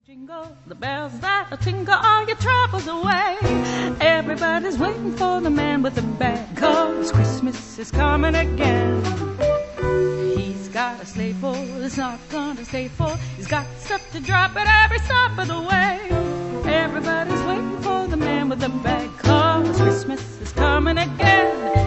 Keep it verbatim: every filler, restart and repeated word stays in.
Jingle the bells that tingle all your troubles away. Everybody's waiting for the man with the bag, 'cause Christmas is coming again. He's got a sleigh full, it's not gonna stay full. He's got stuff to drop at every stop of the way. Everybody's waiting for the man with the bag, 'cause Christmas is coming again.